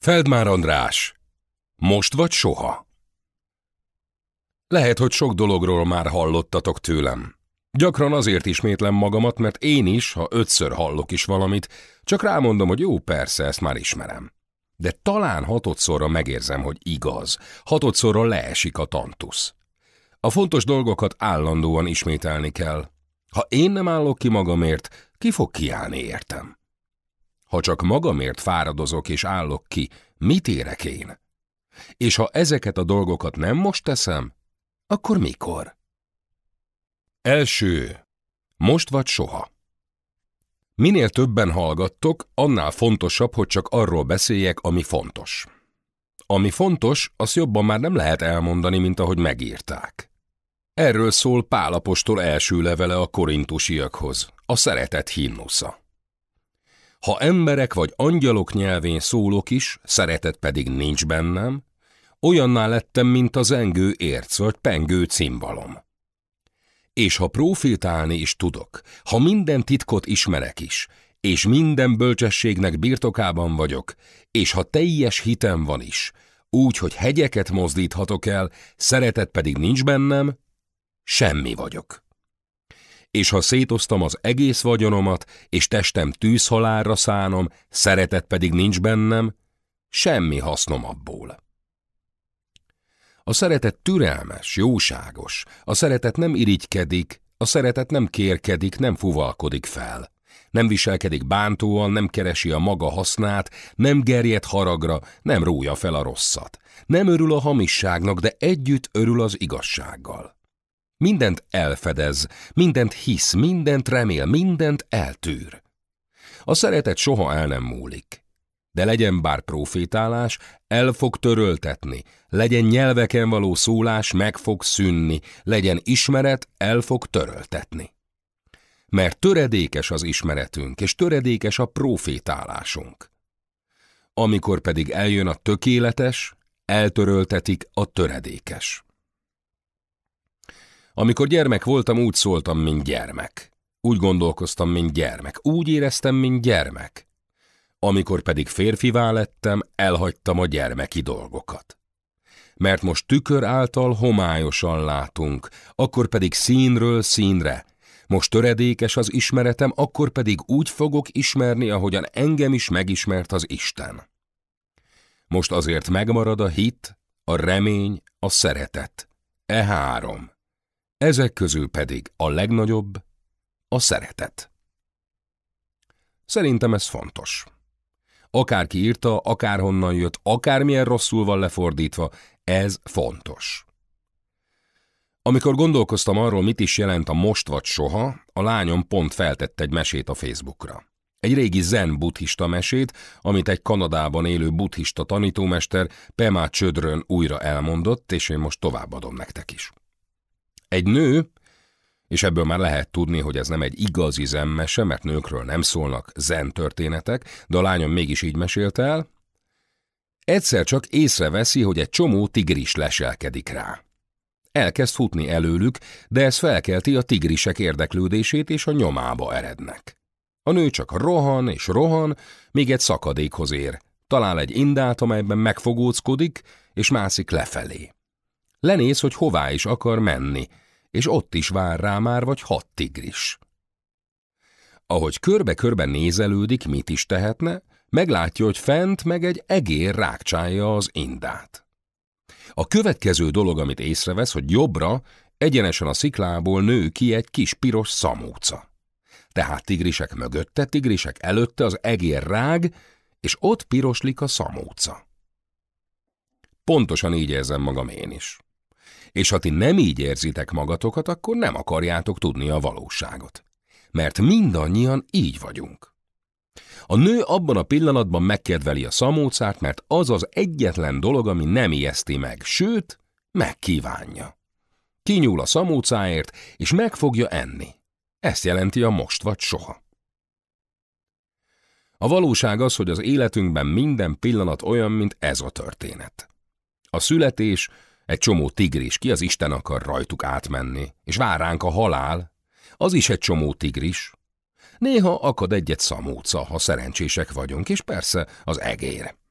Feldmár András, most vagy soha? Lehet, hogy sok dologról már hallottatok tőlem. Gyakran azért ismétlem magamat, mert én is, ha 5-ször hallok is valamit, csak rámondom, hogy jó, persze, ezt már ismerem. De talán 6-szorra megérzem, hogy igaz, 6-szorra leesik a tantusz. A fontos dolgokat állandóan ismételni kell. Ha én nem állok ki magamért, ki fog kiállni értem? Ha csak magamért fáradozok és állok ki, mit érek én? És ha ezeket a dolgokat nem most teszem, akkor mikor? Első. Most vagy soha. Minél többen hallgattok, annál fontosabb, hogy csak arról beszéljek, ami fontos. Ami fontos, azt jobban már nem lehet elmondani, mint ahogy megírták. Erről szól Pál apostol első levele a korintusiakhoz, a szeretet himnusza. Ha emberek vagy angyalok nyelvén szólok is, szeretet pedig nincs bennem, olyanná lettem, mint a zengő érc vagy pengő cimbalom. És ha profétálni is tudok, ha minden titkot ismerek is, és minden bölcsességnek birtokában vagyok, és ha teljes hitem van is, úgy, hogy hegyeket mozdíthatok el, szeretet pedig nincs bennem, semmi vagyok. És ha szétoztam az egész vagyonomat, és testem tűzhalálra szánom, szeretet pedig nincs bennem, semmi hasznom abból. A szeretet türelmes, jóságos, a szeretet nem irigykedik, a szeretet nem kérkedik, nem fuvalkodik fel. Nem viselkedik bántóan, nem keresi a maga hasznát, nem gerjed haragra, nem rója fel a rosszat. Nem örül a hamisságnak, de együtt örül az igazsággal. Mindent elfedez, mindent hisz, mindent remél, mindent eltűr. A szeretet soha el nem múlik. De legyen bár profétálás, el fog töröltetni, legyen nyelveken való szólás, meg fog szűnni, legyen ismeret, el fog töröltetni. Mert töredékes az ismeretünk, és töredékes a profétálásunk. Amikor pedig eljön a tökéletes, eltöröltetik a töredékes. Amikor gyermek voltam, úgy szóltam, mint gyermek. Úgy gondolkoztam, mint gyermek. Úgy éreztem, mint gyermek. Amikor pedig férfivá lettem, elhagytam a gyermeki dolgokat. Mert most tükör által homályosan látunk, akkor pedig színről színre. Most töredékes az ismeretem, akkor pedig úgy fogok ismerni, ahogyan engem is megismert az Isten. Most azért megmarad a hit, a remény, a szeretet. E három. Ezek közül pedig a legnagyobb a szeretet. Szerintem ez fontos. Akárki írta, akárhonnan jött, akármilyen rosszul van lefordítva, ez fontos. Amikor gondolkoztam arról, mit is jelent a most vagy soha, a lányom pont feltett egy mesét a Facebookra. Egy régi zen buddhista mesét, amit egy Kanadában élő buddhista tanítómester Pema Chödrön újra elmondott, és én most továbbadom nektek is. Egy nő, és ebből már lehet tudni, hogy ez nem egy igazi zenmese, mert nőkről nem szólnak zen történetek, de a lányom mégis így mesélt el, egyszer csak észreveszi, hogy egy csomó tigris leselkedik rá. Elkezd futni előlük, de ez felkelti a tigrisek érdeklődését, és a nyomába erednek. A nő csak rohan és rohan, míg egy szakadékhoz ér. Talál egy indát, amelyben megfogóckodik, és mászik lefelé. Lenéz, hogy hová is akar menni, és ott is vár rá már vagy 6 tigris. Ahogy körbe-körbe nézelődik, mit is tehetne, meglátja, hogy fent meg egy egér rákcsálja az indát. A következő dolog, amit észrevesz, hogy jobbra, egyenesen a sziklából nő ki egy kis piros szamóca. Tehát tigrisek mögötte, tigrisek előtte az egér rág, és ott piroslik a szamóca. Pontosan így érzem magam én is. És ha ti nem így érzitek magatokat, akkor nem akarjátok tudni a valóságot. Mert mindannyian így vagyunk. A nő abban a pillanatban megkedveli a szamócát, mert az az egyetlen dolog, ami nem ijeszti meg, sőt, megkívánja. Kinyúl a szamócáért, és meg fogja enni. Ezt jelenti a most vagy soha. A valóság az, hogy az életünkben minden pillanat olyan, mint ez a történet. A születés, egy csomó tigris, ki az Isten akar rajtuk átmenni, és vár ránk a halál, az is egy csomó tigris. Néha akad egy-egy szamóca, ha szerencsések vagyunk, és persze az egér.